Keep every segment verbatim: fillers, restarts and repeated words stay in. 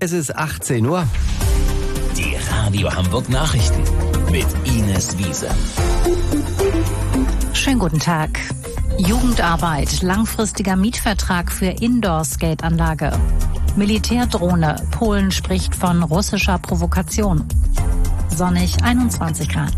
Es ist achtzehn Uhr. Die Radio Hamburg Nachrichten mit Ines Wiese. Schönen guten Tag. Jugendarbeit, langfristiger Mietvertrag für Indoor-Skate-Anlage. Militärdrohne, Polen spricht von russischer Provokation. Sonnig einundzwanzig Grad.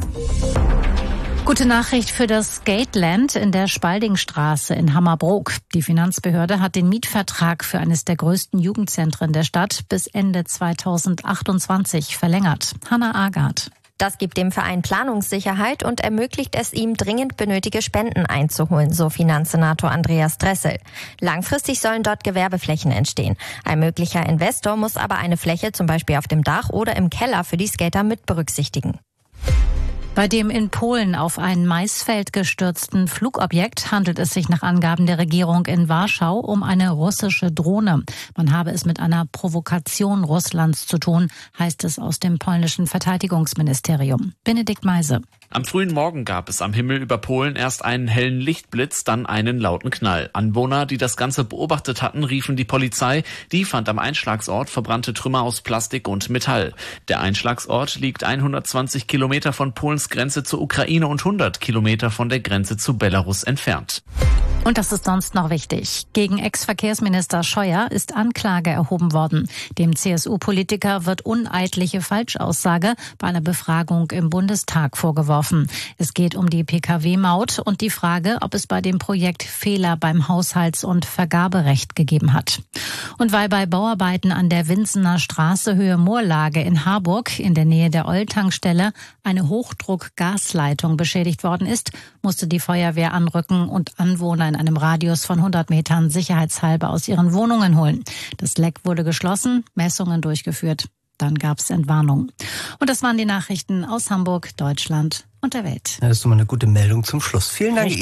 Gute Nachricht für das Skateland in der Spaldingstraße in Hammerbrook. Die Finanzbehörde hat den Mietvertrag für eines der größten Jugendzentren der Stadt bis Ende zweitausendachtundzwanzig verlängert. Hanna Agard. Das gibt dem Verein Planungssicherheit und ermöglicht es ihm, dringend benötigte Spenden einzuholen, so Finanzsenator Andreas Dressel. Langfristig sollen dort Gewerbeflächen entstehen. Ein möglicher Investor muss aber eine Fläche zum Beispiel auf dem Dach oder im Keller für die Skater mit berücksichtigen. Bei dem in Polen auf ein Maisfeld gestürzten Flugobjekt handelt es sich nach Angaben der Regierung in Warschau um eine russische Drohne. Man habe es mit einer Provokation Russlands zu tun, heißt es aus dem polnischen Verteidigungsministerium. Benedikt Meise. Am frühen Morgen gab es am Himmel über Polen erst einen hellen Lichtblitz, dann einen lauten Knall. Anwohner, die das Ganze beobachtet hatten, riefen die Polizei. Die fand am Einschlagsort verbrannte Trümmer aus Plastik und Metall. Der Einschlagsort liegt hundertzwanzig Kilometer von Polens Grenze zur Ukraine und hundert Kilometer von der Grenze zu Belarus entfernt. Und das ist sonst noch wichtig. Gegen Ex-Verkehrsminister Scheuer ist Anklage erhoben worden. Dem C S U-Politiker wird uneidliche Falschaussage bei einer Befragung im Bundestag vorgeworfen. Es geht um die P K W-Maut und die Frage, ob es bei dem Projekt Fehler beim Haushalts- und Vergaberecht gegeben hat. Und weil bei Bauarbeiten an der Winsener Straße Höhe Moorlage in Harburg in der Nähe der Oll-Tankstelle eine Hochdruck-Gasleitung beschädigt worden ist, musste die Feuerwehr anrücken und Anwohner in einem Radius von hundert Metern sicherheitshalber aus ihren Wohnungen holen. Das Leck wurde geschlossen, Messungen durchgeführt. Dann gab es Entwarnung. Und das waren die Nachrichten aus Hamburg, Deutschland und der Welt. Das ist doch mal eine gute Meldung zum Schluss. Vielen Dank.